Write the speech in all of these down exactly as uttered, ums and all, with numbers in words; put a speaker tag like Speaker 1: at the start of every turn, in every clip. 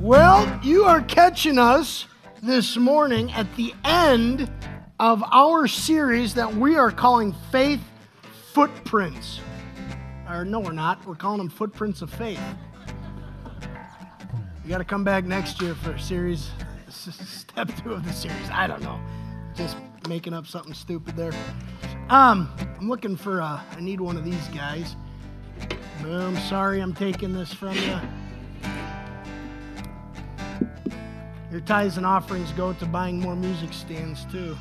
Speaker 1: Well, you are catching us this morning at the end of our series that we are calling Faith Footprints. Or no, we're not. We're calling them Footprints of Faith. You got to come back next year for series, step two of the series. I don't know. Just making up something stupid there. Um, I'm looking for, uh, I need one of these guys. Boom, sorry I'm taking this from you. Your tithes and offerings go to buying more music stands too.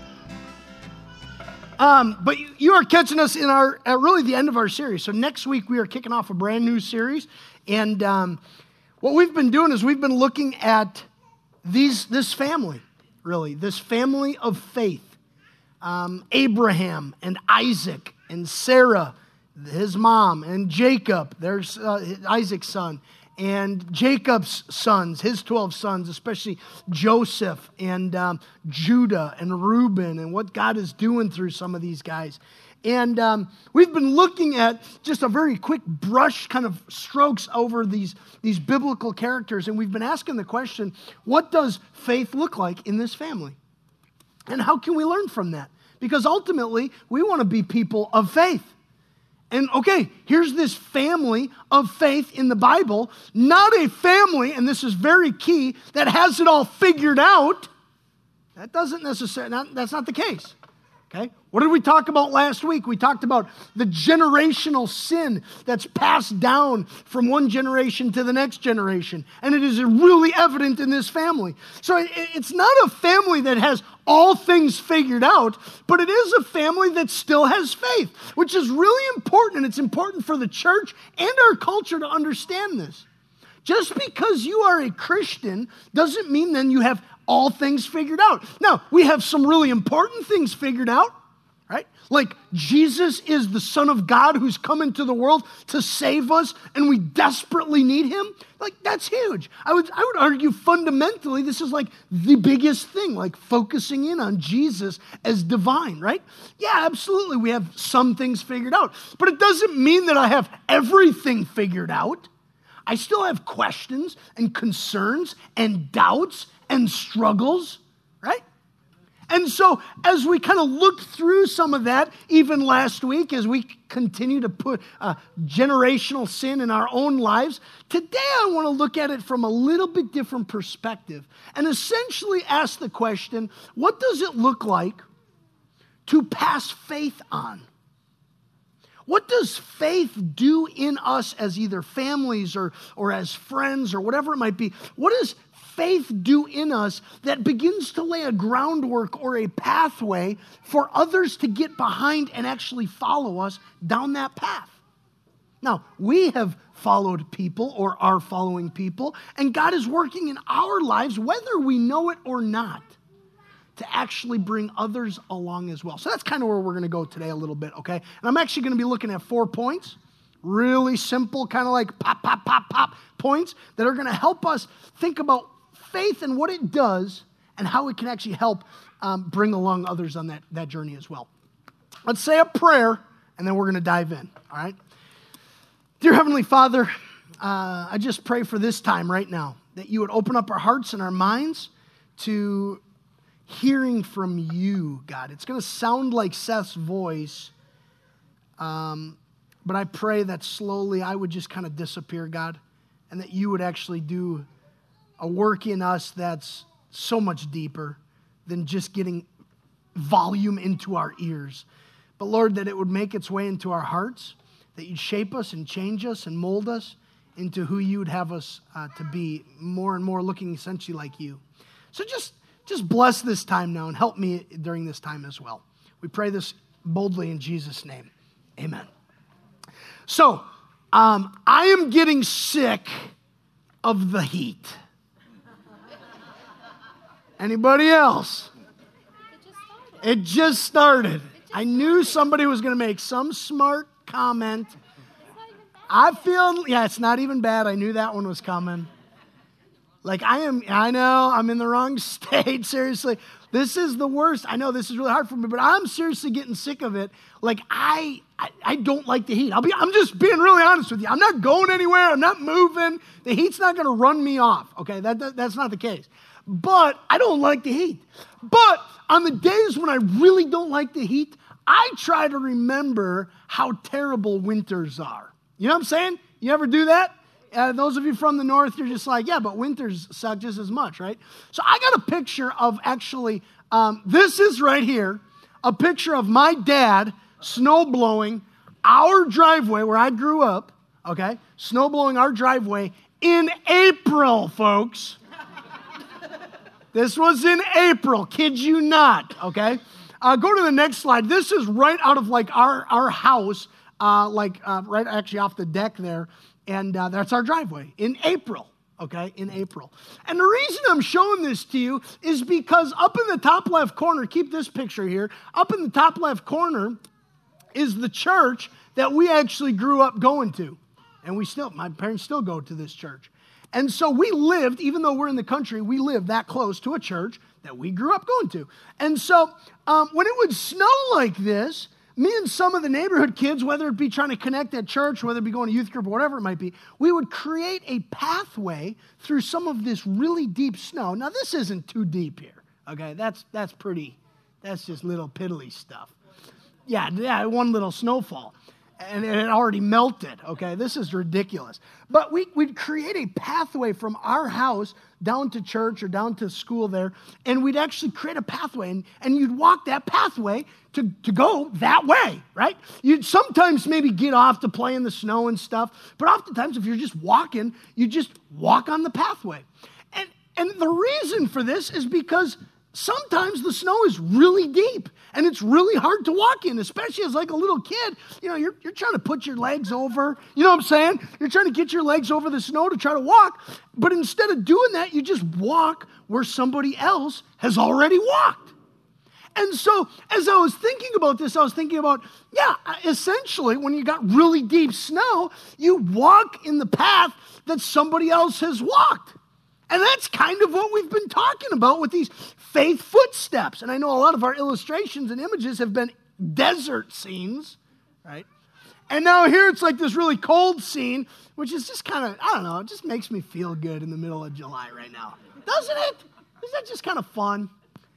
Speaker 1: Um, but you are catching us in our, at really the end of our series. So next week we are kicking off a brand new series. And um, what we've been doing is we've been looking at these this family, really, this family of faith. Um, Abraham and Isaac and Sarah, his mom, and Jacob, there's uh, Isaac's son, and Jacob's sons, his twelve sons, especially Joseph and um, Judah and Reuben, and what God is doing through some of these guys. And um, we've been looking at just a very quick brush kind of strokes over these, these biblical characters, and we've been asking the question, what does faith look like in this family? And how can we learn from that? Because ultimately, we want to be people of faith. And okay, here's this family of faith in the Bible, not a family, and this is very key, that has it all figured out. That doesn't necessarily, not, that's not the case. Okay? What did we talk about last week? We talked about the generational sin that's passed down from one generation to the next generation. And it is really evident in this family. So it, it's not a family that has all things figured out, but it is a family that still has faith, which is really important. And it's important for the church and our culture to understand this. Just because you are a Christian doesn't mean then you have all things figured out. Now, we have some really important things figured out, right? Like Jesus is the Son of God who's come into the world to save us, and we desperately need him. Like, that's huge. I would, I would argue fundamentally this is like the biggest thing, like focusing in on Jesus as divine, right? Yeah, absolutely. We have some things figured out, but it doesn't mean that I have everything figured out. I still have questions and concerns and doubts and struggles, right? And so as we kind of looked through some of that, even last week, as we continue to put uh, generational sin in our own lives, today I want to look at it from a little bit different perspective and essentially ask the question, what does it look like to pass faith on? What does faith do in us as either families or, or as friends or whatever it might be? What does faith do in us that begins to lay a groundwork or a pathway for others to get behind and actually follow us down that path? Now, we have followed people or are following people, and God is working in our lives, whether we know it or not, to actually bring others along as well. So that's kind of where we're going to go today a little bit, okay? And I'm actually going to be looking at four points, really simple, kind of like pop, pop, pop, pop points that are going to help us think about faith and what it does and how it can actually help um, bring along others on that, that journey as well. Let's say a prayer, and then we're going to dive in, all right? Dear Heavenly Father, uh, I just pray for this time right now, that you would open up our hearts and our minds to hearing from you, God. It's going to sound like Seth's voice, um, but I pray that slowly I would just kind of disappear, God, and that you would actually do a work in us that's so much deeper than just getting volume into our ears. But Lord, that it would make its way into our hearts, that you'd shape us and change us and mold us into who you would have us uh, to be, more and more looking essentially like you. So just Just bless this time now and help me during this time as well. We pray this boldly in Jesus' name. Amen. So, um, I am getting sick of the heat. Anybody else? It just started. I knew somebody was going to make some smart comment. I feel, yeah, it's not even bad. I knew that one was coming. Like I am, I know I'm in the wrong state, seriously. This is the worst. I know this is really hard for me, but I'm seriously getting sick of it. Like, I I, I don't like the heat. I'll be, I'm just being really honest with you. I'm not going anywhere. I'm not moving. The heat's not going to run me off, okay? That, that That's not the case. But I don't like the heat. But on the days when I really don't like the heat, I try to remember how terrible winters are. You know what I'm saying? You ever do that? Uh, those of you from the north, you're just like, yeah, but winters suck just as much, right? So I got a picture of actually, um, this is right here, a picture of my dad snow blowing our driveway where I grew up, okay? Snow blowing our driveway in April, folks. This was in April, kid you not, okay? Uh, go to the next slide. This is right out of like our, our house, uh, like uh, right actually off the deck there. And uh, that's our driveway in April, okay, in April. And the reason I'm showing this to you is because up in the top left corner, keep this picture here, up in the top left corner is the church that we actually grew up going to. And we still, my parents still go to this church. And so we lived, even though we're in the country, we lived that close to a church that we grew up going to. And so um, when it would snow like this, me and some of the neighborhood kids, whether it be trying to connect at church, whether it be going to youth group or whatever it might be, we would create a pathway through some of this really deep snow. Now, this isn't too deep here, okay? That's that's pretty, that's just little piddly stuff. Yeah, yeah, one little snowfall. And it had already melted, okay? This is ridiculous. But we, we'd create a pathway from our house down to church or down to school there, and we'd actually create a pathway, and, and you'd walk that pathway to, to go that way, right? You'd sometimes maybe get off to play in the snow and stuff, but oftentimes if you're just walking, you just walk on the pathway. And, and the reason for this is because sometimes the snow is really deep and it's really hard to walk in, especially as like a little kid. You know, you're, you're trying to put your legs over, you know what I'm saying? You're trying to get your legs over the snow to try to walk. But instead of doing that, you just walk where somebody else has already walked. And so as I was thinking about this, I was thinking about, yeah, essentially when you got really deep snow, you walk in the path that somebody else has walked. And that's kind of what we've been talking about with these faith footsteps. And I know a lot of our illustrations and images have been desert scenes, right? And now here it's like this really cold scene, which is just kind of, I don't know, it just makes me feel good in the middle of July right now. Doesn't it? Isn't that just kind of fun?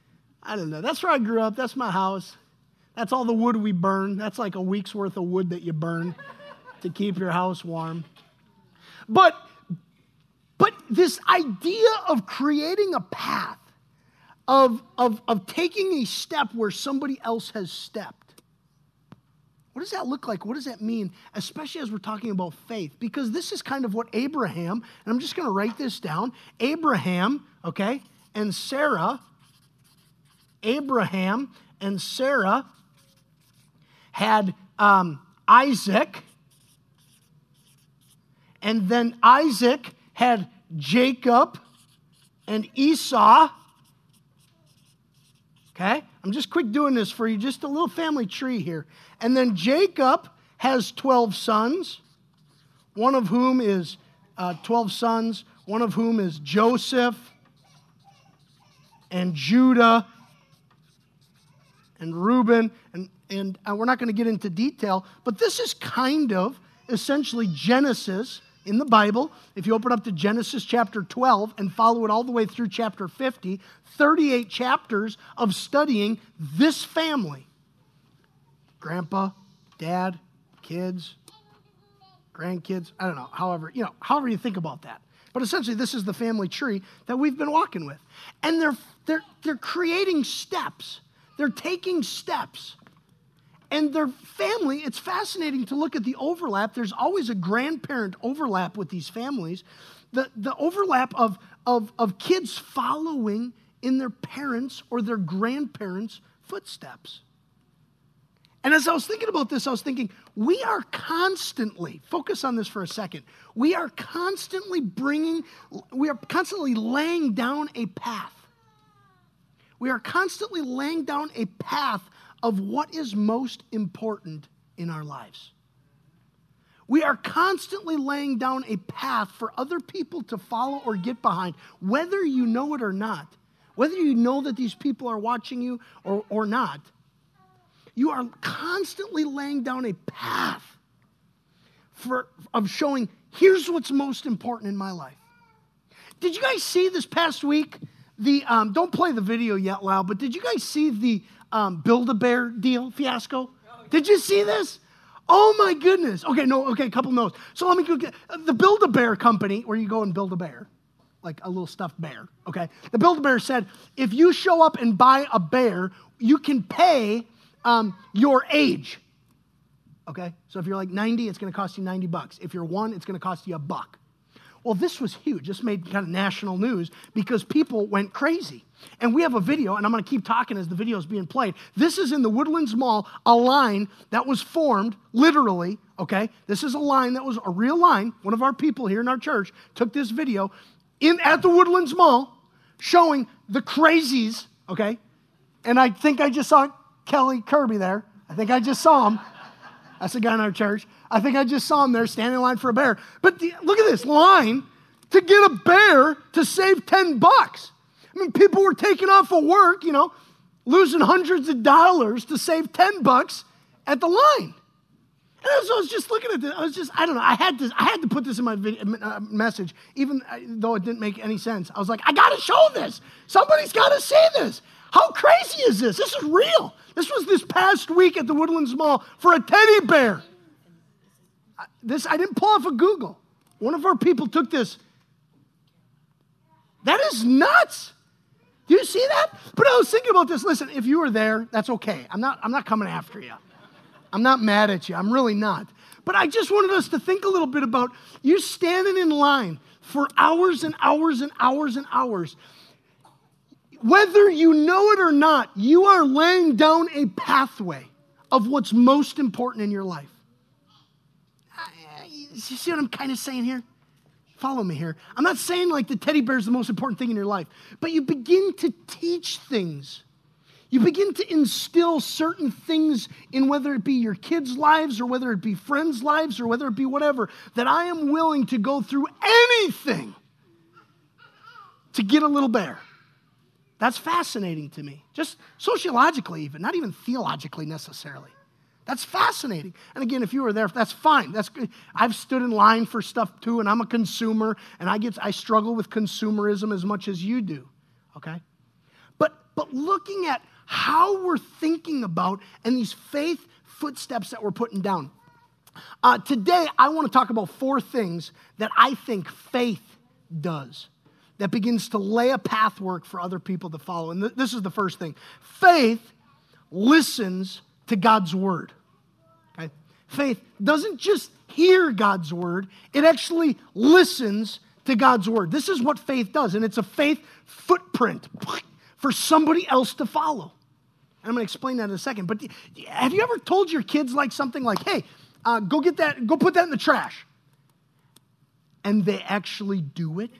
Speaker 1: I don't know. That's where I grew up. That's my house. That's all the wood we burn. That's like a week's worth of wood that you burn to keep your house warm. But But this idea of creating a path, of, of, of taking a step where somebody else has stepped, what does that look like? What does that mean? Especially as we're talking about faith. Because this is kind of what Abraham, and I'm just going to write this down, Abraham, okay, and Sarah, Abraham and Sarah had um, Isaac, and then Isaac had Jacob and Esau. Okay? I'm just quick doing this for you, just a little family tree here. And then Jacob has twelve sons, one of whom is uh, twelve sons, one of whom is Joseph and Judah and Reuben. And, and uh, we're not going to get into detail, but this is kind of essentially Genesis in the Bible. If you open up to Genesis chapter twelve and follow it all the way through chapter fifty, thirty-eight chapters of studying this family. Grandpa, dad, kids, grandkids, I don't know, however, you know, however you think about that. But essentially this is the family tree that we've been walking with. And they're they're they're creating steps. They're taking steps. And their family, it's fascinating to look at the overlap. There's always a grandparent overlap with these families. The, the overlap of, of, of kids following in their parents' or their grandparents' footsteps. And as I was thinking about this, I was thinking, we are constantly, focus on this for a second, we are constantly bringing, we are constantly laying down a path. We are constantly laying down a path of what is most important in our lives. We are constantly laying down a path for other people to follow or get behind, whether you know it or not. whether you know that these people are watching you or, or not, you are constantly laying down a path for, of showing, here's what's most important in my life. Did you guys see this past week, the, um, don't play the video yet, Lau, but did you guys see the um, Build-A-Bear deal fiasco? Did you see this? Oh my goodness. Okay, no, okay, a couple notes. So let me go get, the Build-A-Bear company, where you go and build a bear, like a little stuffed bear, okay? The Build-A-Bear said, if you show up and buy a bear, you can pay um, your age, okay? So if you're like ninety, it's gonna cost you ninety bucks. If you're one, it's gonna cost you a buck. Well, this was huge. This made kind of national news because people went crazy. And we have a video, and I'm going to keep talking as the video is being played. This is in the Woodlands Mall, a line that was formed, literally, okay? This is a line that was a real line. One of our people here in our church took this video in at the Woodlands Mall showing the crazies, okay? And I think I just saw Kelly Kirby there. I think I just saw him. That's a guy in our church. I think I just saw him there standing in line for a bear. But the, look at this line to get a bear to save ten bucks. I mean, people were taking off of work, you know, losing hundreds of dollars to save ten bucks at the line. And as I was just looking at this, I was just, I don't know, I had to, I had to put this in my video, uh, message, even though it didn't make any sense. I was like, I got to show this. Somebody's got to see this. How crazy is this? This is real. This was this past week at the Woodlands Mall for a teddy bear. This, I didn't pull off of Google. One of our people took this. That is nuts. Do you see that? But I was thinking about this. Listen, if you were there, that's okay. I'm not, I'm not coming after you. I'm not mad at you. I'm really not. But I just wanted us to think a little bit about you standing in line for hours and hours and hours and hours. Whether you know it or not, you are laying down a pathway of what's most important in your life. You see what I'm kind of saying here? Follow me here. I'm not saying like the teddy bear is the most important thing in your life, but you begin to teach things. You begin to instill certain things in whether it be your kids' lives or whether it be friends' lives or whether it be whatever, that I am willing to go through anything to get a little bear. That's fascinating to me, just sociologically even, not even theologically necessarily. That's fascinating. And again, if you were there, that's fine. That's good. I've stood in line for stuff too, and I'm a consumer, and I get I struggle with consumerism as much as you do, okay? But but looking at how we're thinking about and these faith footsteps that we're putting down. Uh, today, I want to talk about four things that I think faith does that begins to lay a pathwork for other people to follow. And th- this is the first thing. Faith listens to God's word. Okay? Faith doesn't just hear God's word, it actually listens to God's word. This is what faith does, and it's a faith footprint for somebody else to follow. And I'm going to explain that in a second. But have you ever told your kids like something like, hey, uh, go get that, go put that in the trash? And they actually do it?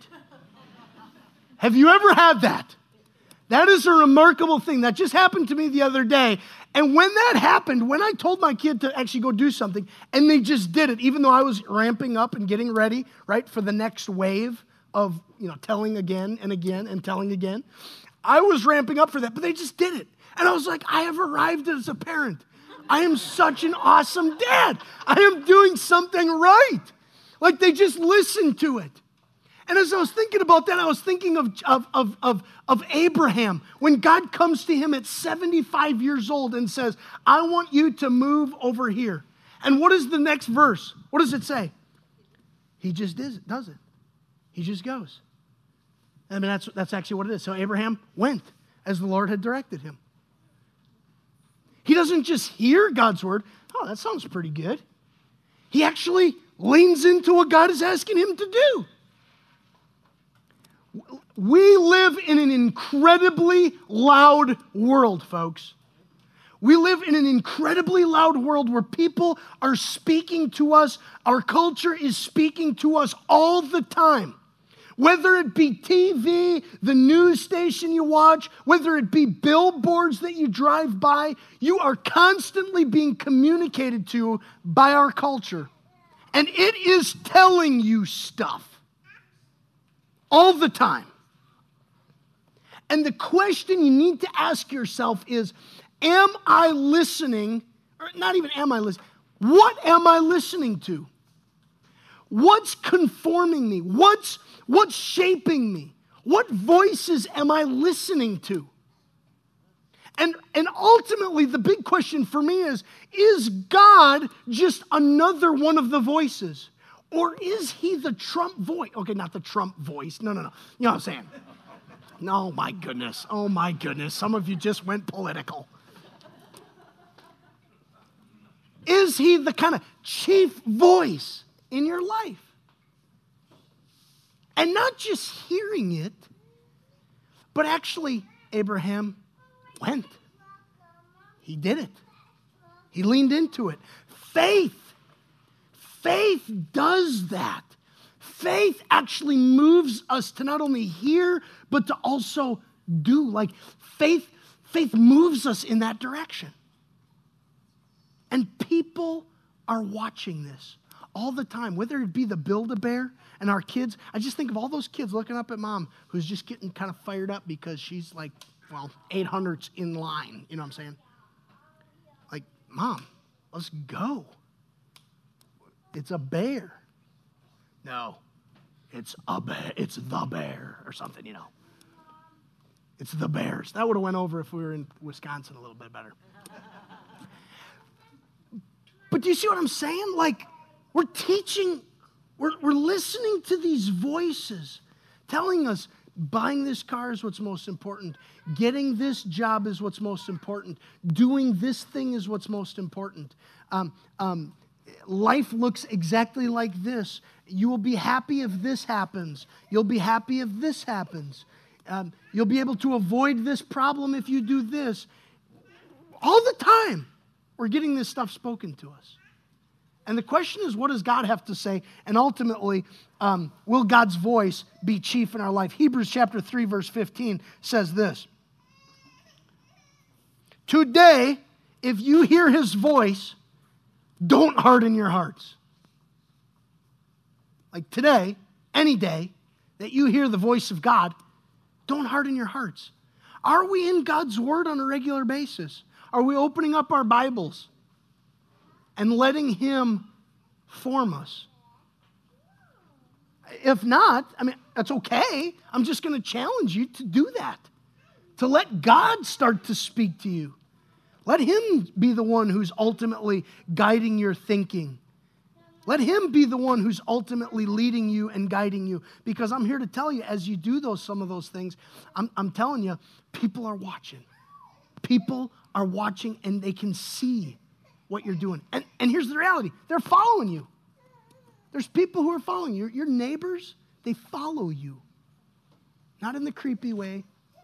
Speaker 1: Have you ever had that? That is a remarkable thing. That just happened to me the other day. And when that happened, when I told my kid to actually go do something, and they just did it, even though I was ramping up and getting ready, right, for the next wave of, you know, telling again and again and telling again, I was ramping up for that, but they just did it. And I was like, I have arrived as a parent. I am such an awesome dad. I am doing something right. Like they just listened to it. And as I was thinking about that, I was thinking of, of, of, of, of Abraham. When God comes to him at seventy-five years old and says, I want you to move over here. And what is the next verse? What does it say? He just does it. Does it. He just goes. I mean, that's, that's actually what it is. So Abraham went as the Lord had directed him. He doesn't just hear God's word. Oh, that sounds pretty good. He actually leans into what God is asking him to do. We live in an incredibly loud world, folks. We live in an incredibly loud world where people are speaking to us. Our culture is speaking to us all the time. Whether it be T V, the news station you watch, whether it be billboards that you drive by, you are constantly being communicated to by our culture. And it is telling you stuff all the time. And the question you need to ask yourself is, am I listening, or not even am I listening, what am I listening to? What's conforming me? What's, what's shaping me? What voices am I listening to? And, and ultimately, the big question for me is, is God just another one of the voices? Or is he the Trump voice? Okay, not the Trump voice. No, no, no. You know what I'm saying? No, my goodness. Oh, my goodness. Some of you just went political. Is he the kind of chief voice in your life? And not just hearing it, but actually, Abraham went. He did it. He leaned into it. Faith. Faith does that. Faith actually moves us to not only hear, but to also do. Like faith, faith moves us in that direction. And people are watching this all the time, whether it be the Build-A-Bear and our kids. I just think of all those kids looking up at mom who's just getting kind of fired up because she's like, well, eight hundred's in line. You know what I'm saying? Like, Mom, let's go. It's a bear. No, it's a bear. It's the bear or something, you know. It's the Bears. That would have went over if we were in Wisconsin a little bit better. But do you see what I'm saying? Like, we're teaching, we're, we're listening to these voices telling us buying this car is what's most important. Getting this job is what's most important. Doing this thing is what's most important. Um, um, life looks exactly like this. You will be happy if this happens. You'll be happy if this happens. Um, you'll be able to avoid this problem if you do this. All the time, we're getting this stuff spoken to us. And the question is, what does God have to say? And ultimately, um, will God's voice be chief in our life? Hebrews chapter three, verse fifteen says this. Today, if you hear his voice, don't harden your hearts. Like today, any day that you hear the voice of God, don't harden your hearts. Are we in God's word on a regular basis? Are we opening up our Bibles and letting him form us? If not, I mean, that's okay. I'm just going to challenge you to do that. To let God start to speak to you. Let him be the one who's ultimately guiding your thinking. Let him be the one who's ultimately leading you and guiding you. Because I'm here to tell you, as you do those some of those things, I'm, I'm telling you, people are watching. People are watching and they can see what you're doing. And, and here's the reality. They're following you. There's people who are following you. Your, your neighbors, they follow you. Not in the creepy way.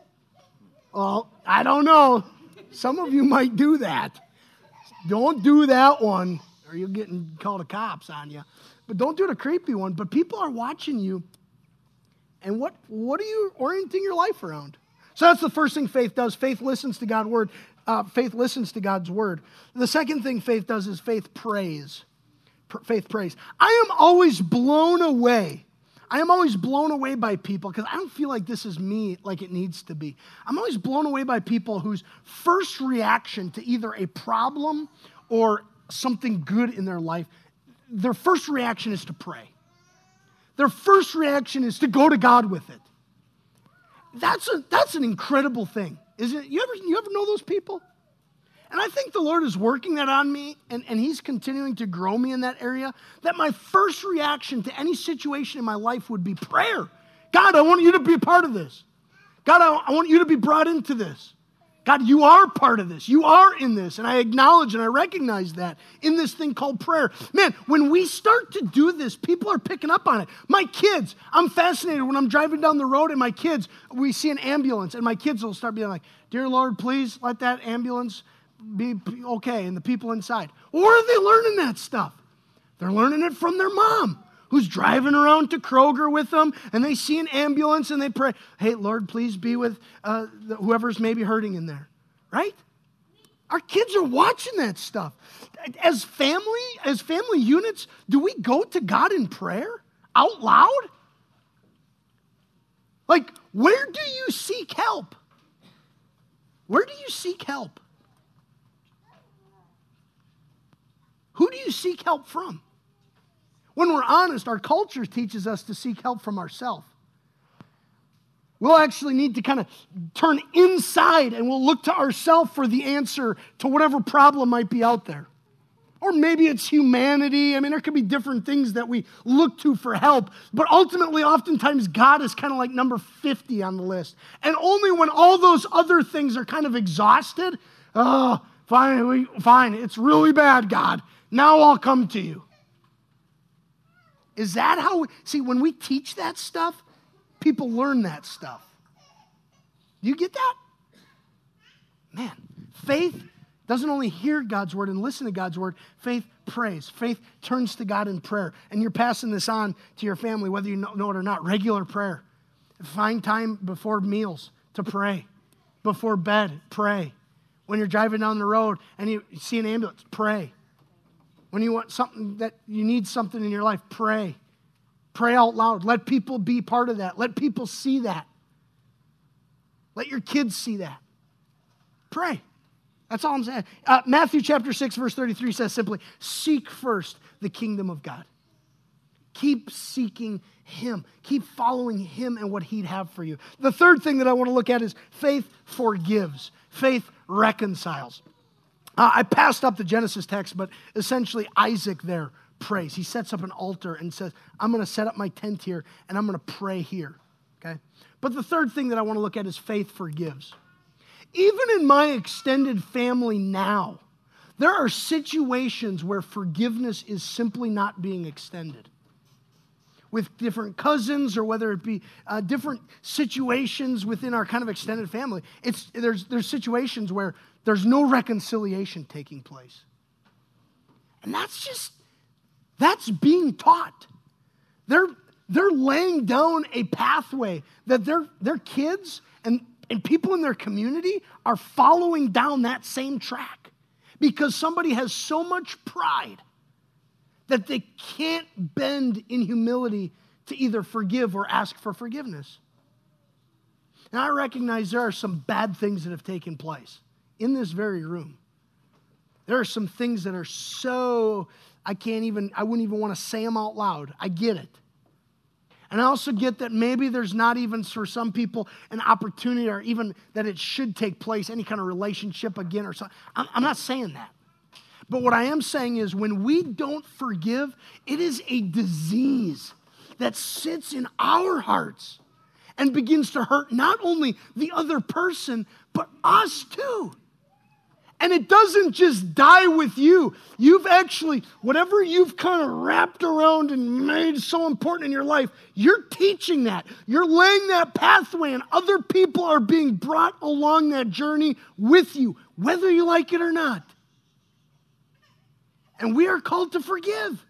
Speaker 1: Well, I don't know. Some of you might do that. Don't do that one, or you're getting called the cops on you. But don't do the creepy one. But people are watching you. And what, what are you orienting your life around? So that's the first thing faith does. Faith listens to God's word. Uh, faith listens to God's word. The second thing faith does is faith prays. Pr- faith prays. I am always blown away. I am always blown away by people because I don't feel like this is me like it needs to be. I'm always blown away by people whose first reaction to either a problem or something good in their life, their first reaction is to pray. Their first reaction is to go to God with it. That's a that's an incredible thing, isn't it? You ever you ever know those people? And I think the Lord is working that on me, and, and he's continuing to grow me in that area, that my first reaction to any situation in my life would be prayer. God, I want you to be a part of this. God, I, I want you to be brought into this. God, you are part of this. You are in this. And I acknowledge and I recognize that in this thing called prayer. Man, when we start to do this, people are picking up on it. My kids, I'm fascinated when I'm driving down the road and my kids, we see an ambulance and my kids will start being like, dear Lord, please let that ambulance be okay and the people inside. Where are they learning that stuff? They're learning it from their mom, who's driving around to Kroger with them, and they see an ambulance and they pray, hey, Lord, please be with uh, the, whoever's maybe hurting in there, right? Our kids are watching that stuff. As family, as family units, do we go to God in prayer out loud? Like, where do you seek help? Where do you seek help? Who do you seek help from? When we're honest, our culture teaches us to seek help from ourselves. We'll actually need to kind of turn inside and we'll look to ourselves for the answer to whatever problem might be out there. Or maybe it's humanity. I mean, there could be different things that we look to for help. But ultimately, oftentimes, God is kind of like number fifty on the list. And only when all those other things are kind of exhausted, oh, fine, we, fine, it's really bad, God. Now I'll come to you. Is that how we, see, when we teach that stuff, people learn that stuff. Do you get that? Man, faith doesn't only hear God's word and listen to God's word. Faith prays. Faith turns to God in prayer. And you're passing this on to your family, whether you know it or not. Regular prayer. Find time before meals to pray. Before bed, pray. When you're driving down the road and you see an ambulance, pray. When you want something that you need something in your life, pray. Pray out loud. Let people be part of that. Let people see that. Let your kids see that. Pray. That's all I'm saying. Uh, Matthew chapter six, verse thirty-three says simply, seek first the kingdom of God. Keep seeking him. Keep following him and what he'd have for you. The third thing that I want to look at is faith forgives. Faith reconciles. Uh, I passed up the Genesis text, but essentially Isaac there prays. He sets up an altar and says, I'm going to set up my tent here and I'm going to pray here. Okay? But the third thing that I want to look at is faith forgives. Even in my extended family now, there are situations where forgiveness is simply not being extended. With different cousins or whether it be uh, different situations within our kind of extended family, it's there's there's situations where there's no reconciliation taking place. And that's just, that's being taught. They're, they're laying down a pathway that their, their kids and And people in their community are following down that same track because somebody has so much pride that they can't bend in humility to either forgive or ask for forgiveness. And I recognize there are some bad things that have taken place in this very room. There are some things that are so, I can't even, I wouldn't even want to say them out loud. I get it. And I also get that maybe there's not even for some people an opportunity or even that it should take place, any kind of relationship again or something. I'm not saying that. But what I am saying is when we don't forgive, it is a disease that sits in our hearts and begins to hurt not only the other person, but us too. And it doesn't just die with you. You've actually, whatever you've kind of wrapped around and made so important in your life, you're teaching that. You're laying that pathway and other people are being brought along that journey with you, whether you like it or not. And we are called to forgive.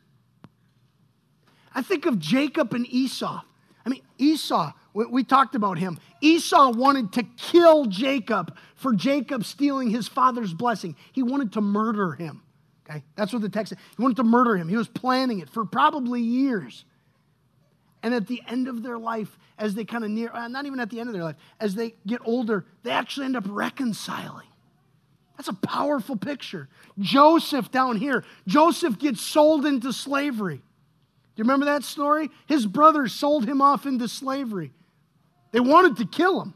Speaker 1: I think of Jacob and Esau. I mean, Esau, we, we talked about him. Esau wanted to kill Jacob for Jacob stealing his father's blessing. He wanted to murder him. Okay, that's what the text said. He wanted to murder him. He was planning it for probably years. And at the end of their life, as they kind of near, not even at the end of their life, as they get older, they actually end up reconciling. That's a powerful picture. Joseph down here, Joseph gets sold into slavery. Do you remember that story? His brothers sold him off into slavery. They wanted to kill him.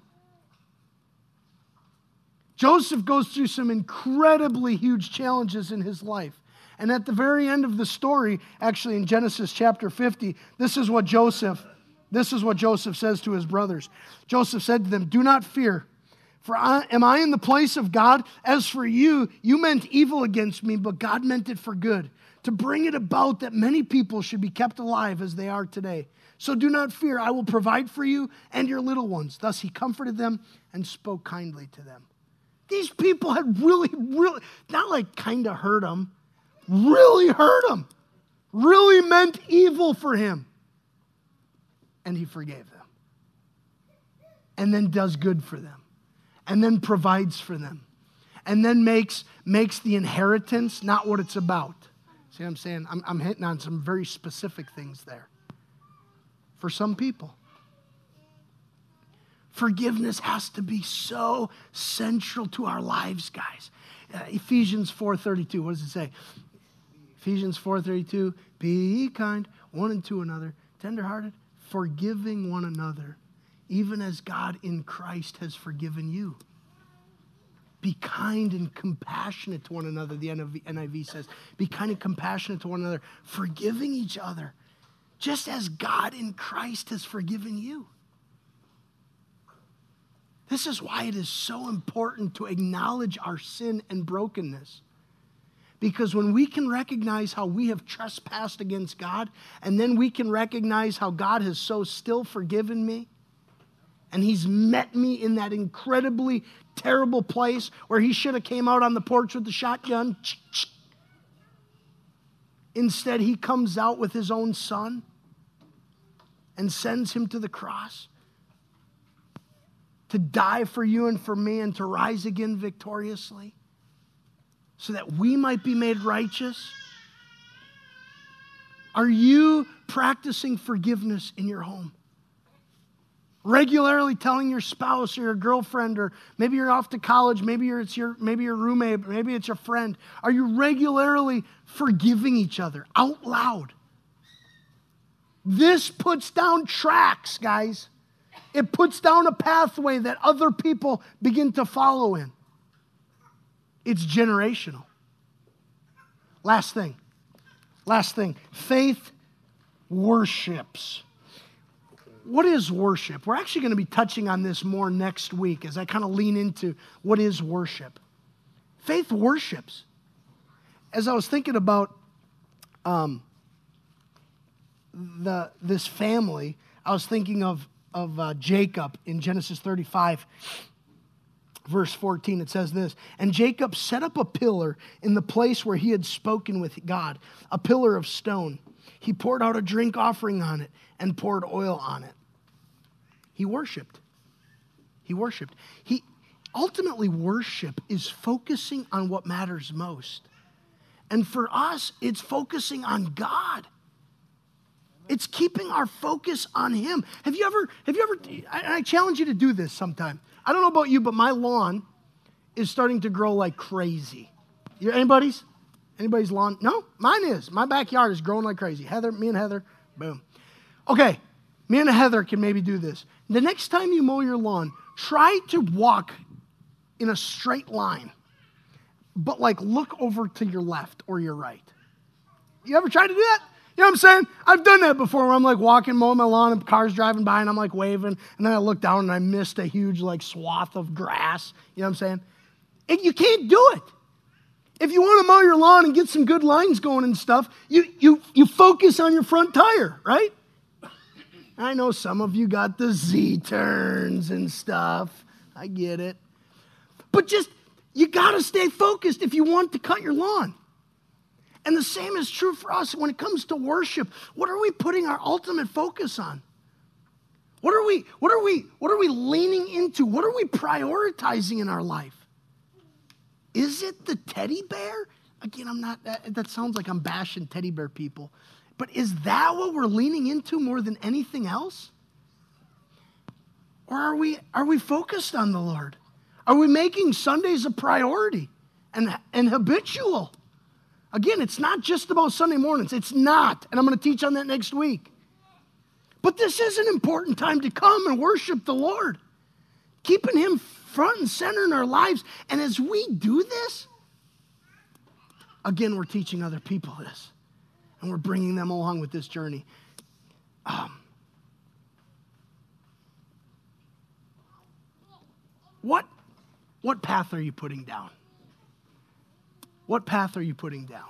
Speaker 1: Joseph goes through some incredibly huge challenges in his life. And at the very end of the story, actually in Genesis chapter fifty, this is what Joseph, this is what Joseph says to his brothers. Joseph said to them, "Do not fear, for I, am I in the place of God? As for you, you meant evil against me, but God meant it for good, to bring it about that many people should be kept alive as they are today. So do not fear, I will provide for you and your little ones." Thus he comforted them and spoke kindly to them. These people had really, really, not like kind of hurt him, really hurt him, really meant evil for him. And he forgave them. And then does good for them. And then provides for them. And then makes, makes the inheritance not what it's about. See what I'm saying? I'm, I'm hitting on some very specific things there. For some people. Forgiveness has to be so central to our lives, guys. Uh, Ephesians four thirty-two, what does it say? Ephesians four thirty-two, be kind one and to another, tenderhearted, forgiving one another, even as God in Christ has forgiven you. Be kind and compassionate to one another, the N I V says. Be kind and compassionate to one another, forgiving each other, just as God in Christ has forgiven you. This is why it is so important to acknowledge our sin and brokenness. Because when we can recognize how we have trespassed against God, and then we can recognize how God has so still forgiven me, and he's met me in that incredibly terrible place where he should have came out on the porch with the shotgun. Instead, he comes out with his own son and sends him to the cross to die for you and for me and to rise again victoriously so that we might be made righteous. Are you practicing forgiveness in your home? Regularly telling your spouse or your girlfriend, or maybe you're off to college, maybe you're, it's your maybe your roommate, maybe it's your friend. Are you regularly forgiving each other out loud? This puts down tracks, guys. It puts down a pathway that other people begin to follow in. It's generational. Last thing. Last thing. Faith worships. What is worship? We're actually going to be touching on this more next week as I kind of lean into what is worship. Faith worships. As I was thinking about um, the this family, I was thinking of, of uh, Jacob in Genesis thirty-five, verse fourteen. It says this, and Jacob set up a pillar in the place where he had spoken with God, a pillar of stone. He poured out a drink offering on it and poured oil on it. He worshiped. He worshiped. He ultimately, worship is focusing on what matters most. And for us, it's focusing on God. It's keeping our focus on him. Have you ever, have you ever, I, I challenge you to do this sometime. I don't know about you, but my lawn is starting to grow like crazy. You, anybody's? Anybody's lawn? No, mine is. My backyard is growing like crazy. Heather, me and Heather, boom. Okay, me and Heather can maybe do this. The next time you mow your lawn, try to walk in a straight line, but like look over to your left or your right. You ever tried to do that? You know what I'm saying? I've done that before where I'm like walking, mowing my lawn and cars driving by and I'm like waving and then I look down and I missed a huge like swath of grass. You know what I'm saying? And you can't do it. If you want to mow your lawn and get some good lines going and stuff, you, you, you focus on your front tire, right? I know some of you got the Z-turns and stuff. I get it. But just, you got to stay focused if you want to cut your lawn. And the same is true for us when it comes to worship. What are we putting our ultimate focus on? What are we, what are we, what are we leaning into? What are we prioritizing in our life? Is it the teddy bear? Again, I'm not, that, that sounds like I'm bashing teddy bear people. But is that what we're leaning into more than anything else? Or are we, are we focused on the Lord? Are we making Sundays a priority and, and habitual? Again, it's not just about Sunday mornings. It's not. And I'm going to teach on that next week. But this is an important time to come and worship the Lord. Keeping him front and center in our lives. And as we do this, again, we're teaching other people this. And we're bringing them along with this journey. Um, what, what path are you putting down? What path are you putting down?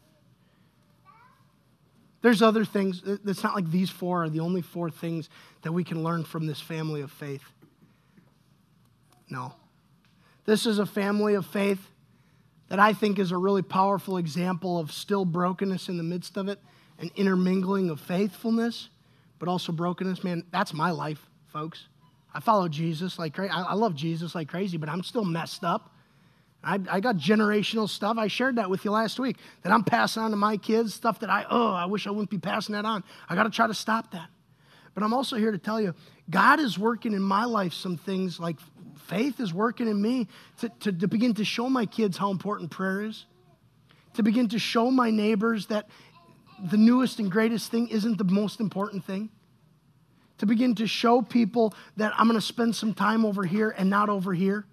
Speaker 1: There's other things. It's not like these four are the only four things that we can learn from this family of faith. No. This is a family of faith that I think is a really powerful example of still brokenness in the midst of it, an intermingling of faithfulness, but also brokenness. Man, that's my life, folks. I follow Jesus like crazy. I love Jesus like crazy, but I'm still messed up. I, I got generational stuff. I shared that with you last week that I'm passing on to my kids, stuff that I, oh, I wish I wouldn't be passing that on. I got to try to stop that. But I'm also here to tell you, God is working in my life some things, like faith is working in me to, to, to begin to show my kids how important prayer is, to begin to show my neighbors that the newest and greatest thing isn't the most important thing, to begin to show people that I'm going to spend some time over here and not over here.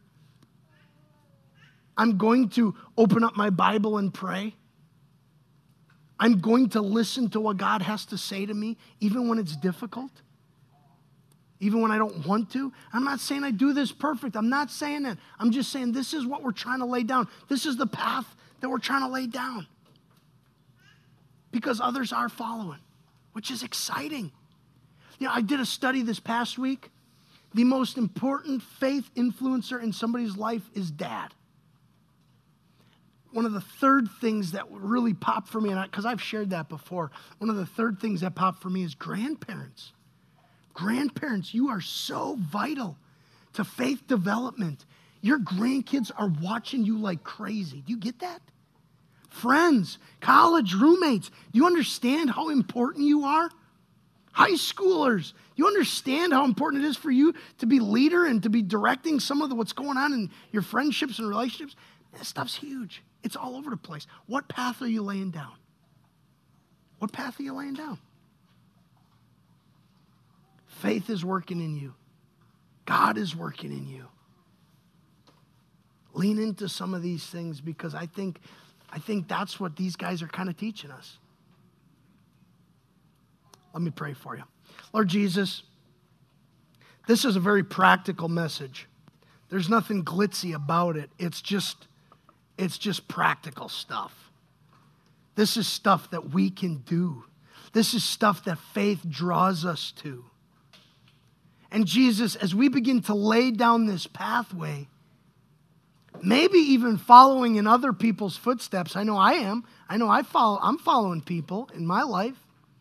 Speaker 1: I'm going to open up my Bible and pray. I'm going to listen to what God has to say to me, even when it's difficult, even when I don't want to. I'm not saying I do this perfect. I'm not saying that. I'm just saying this is what we're trying to lay down. This is the path that we're trying to lay down. Because others are following, which is exciting. You know, I did a study this past week. The most important faith influencer in somebody's life is dad. One of the third things that really popped for me, and because I've shared that before, one of the third things that popped for me is grandparents. Grandparents, you are so vital to faith development. Your grandkids are watching you like crazy. Do you get that? Friends, college roommates, do you understand how important you are? High schoolers, do you understand how important it is for you to be leader and to be directing some of the, what's going on in your friendships and relationships? That stuff's huge. It's all over the place. What path are you laying down? What path are you laying down? Faith is working in you. God is working in you. Lean into some of these things because I think, I think that's what these guys are kind of teaching us. Let me pray for you. Lord Jesus, this is a very practical message. There's nothing glitzy about it. It's just It's just practical stuff. This is stuff that we can do. This is stuff that faith draws us to. And Jesus, as we begin to lay down this pathway, maybe even following in other people's footsteps, I know I am. I know I follow, I'm following people in my life.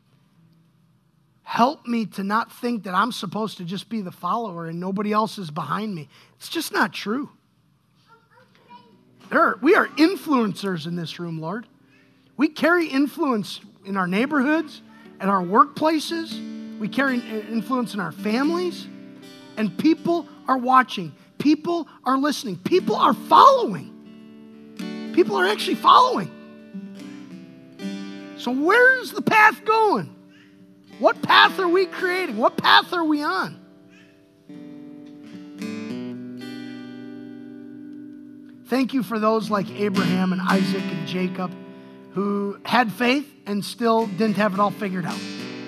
Speaker 1: Help me to not think that I'm supposed to just be the follower and nobody else is behind me. It's just not true. There are, we are influencers in this room, Lord. We carry influence in our neighborhoods, at our workplaces. We carry influence in our families. And people are watching. People are listening. People are following. People are actually following. So where's the path going? What path are we creating? What path are we on? Thank you for those like Abraham and Isaac and Jacob who had faith and still didn't have it all figured out.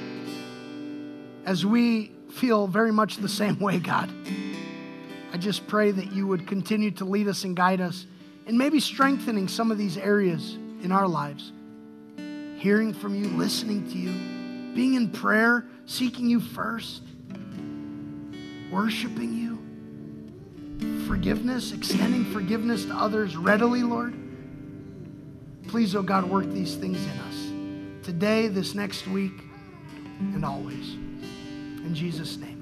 Speaker 1: As we feel very much the same way, God, I just pray that you would continue to lead us and guide us and maybe strengthening some of these areas in our lives. Hearing from you, listening to you, being in prayer, seeking you first, worshiping you. Forgiveness, extending forgiveness to others readily, Lord. Please, oh God, work these things in us today, this next week, and always. In Jesus' name.